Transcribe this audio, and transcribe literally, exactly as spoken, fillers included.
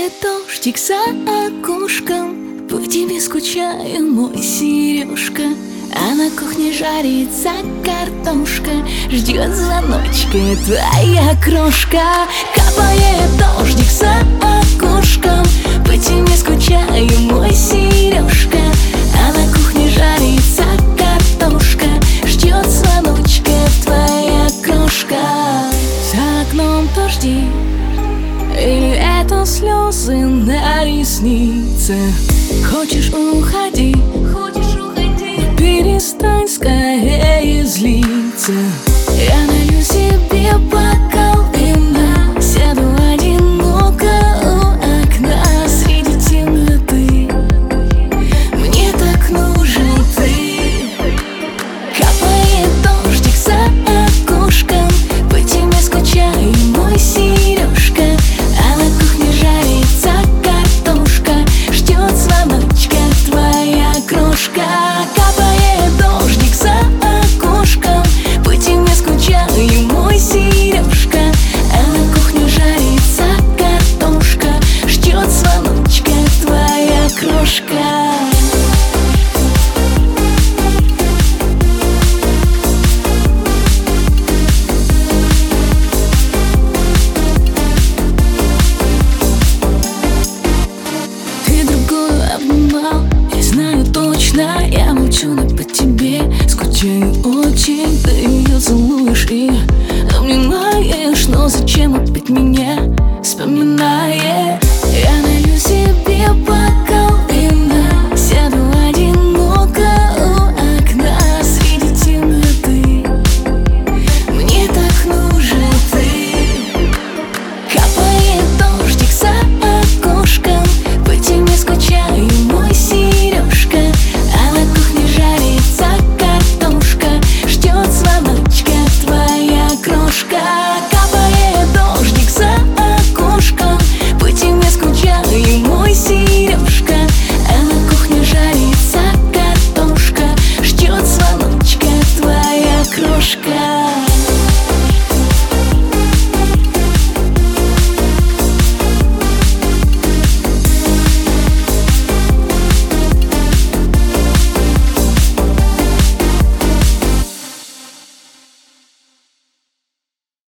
Капает дождик за окошком, по тебе скучаю, мой Сережка. А на кухне жарится картошка, ждет звоночка твоя крошка. Капает дождик за окошком, по тебе скучаю, мой Сережка. А на кухне жарится картошка, ждет звоночка твоя крошка. За окном дожди, или это слезы на ресницах? Хочешь уходи, хочешь уходи, перестань скорее злиться. Я налью себе